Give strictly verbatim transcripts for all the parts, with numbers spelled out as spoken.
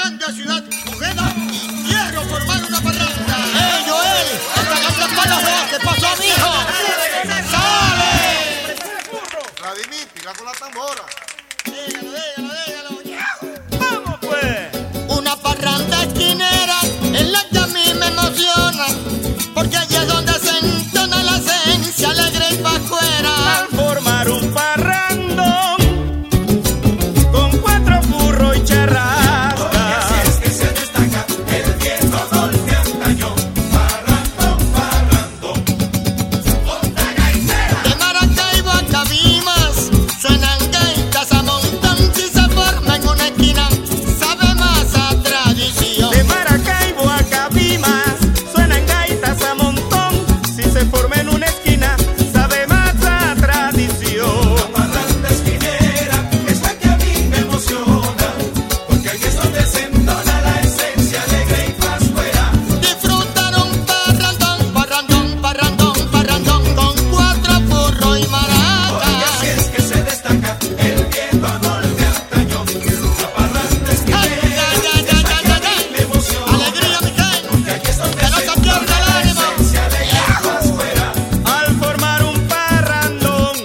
grande ciudad Ojeda, quiero formar una parranda. ¡Ey, Joel! ¡Hasta que para los dos! ¿Qué pasó, mijo? ¡Sale! Vladimir, tira con la tambora. Dígalo, dígalo, dígalo. ¡Vamos, pues! Una parranda esquinera es la que a mí me emociona, porque allí es donde se entona la esencia alegre y pascuera. Al formar un parrandón con cuatro furros y charrasca, así es que se destaca el viejo golpe antaño. Parrandón, parrandón, onda gaitera. De Maracaibo a Cabimas suenan gaitas a montón. Si se forma en una esquina sabe más a tradición. de Maracaibo a Cabimas suenan gaitas a montón. Si se forma en una esquina sabe más a tradición. La parranda esquinera es la que a mí me emociona, porque aquí es donde se entona la esencia alegre y pascuera. Disfrutar un parrandón, parrandón, parrandón, parrandón con cuatro furros y Porque maracas. así es que se destaca el viejo golpe antaño. La parranda Ay, esquinera ay, ay, ay, ay, ay, ay. me emociona, Alegría, mi gente, porque aquí es donde que no se se entona pierda el la ánimo. esencia alegre y pascuera. Al formar un parrandón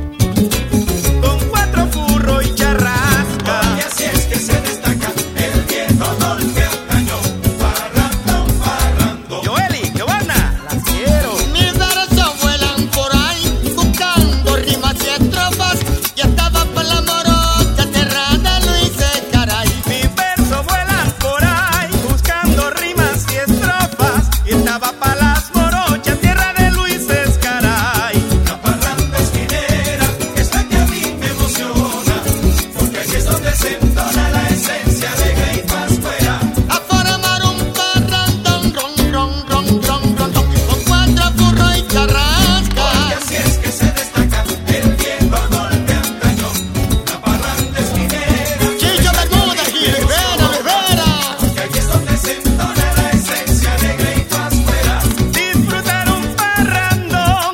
con cuatro furros y charrasca, Y así es que se destaca el viejo golpe antaño. Parrandón, parrandón. Joeli, Giovanna, las quiero. Mis versos vuelan por ahí buscando rimas y estrofas. Y estaba por la morocha tierra de Luis Escaray. Mis versos vuelan por ahí buscando rimas y estrofas. Y estaba pa' las morochas, tierra de Luis Escaray. La parranda esquinera es la que a mí me emociona, porque aquí es donde se entona la esencia alegre y pascuera. A formar un parrandón, ron, ron, ron, ron, ron, ron, con cuatro furros y Y charrasca. así es que se destaca el viejo golpe antaño. La parranda esquinera Chicho Bermúdez y Rivera, Rivera. que aquí es donde se entona la esencia alegre y pascuera. Disfrutar un parrandón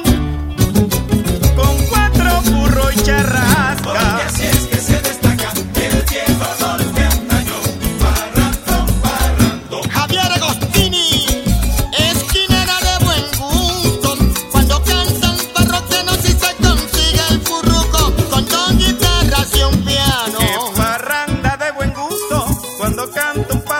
con cuatro furros y Y charrasca. así es que se destaca el viejo golpe antaño. Parrandón, parrandón. Javier Agostini, esquinera de buen gusto. Cuando cantan parroquianos y se consigue el furruco con dos guitarras y un piano. Qué parranda de buen gusto cuando canto un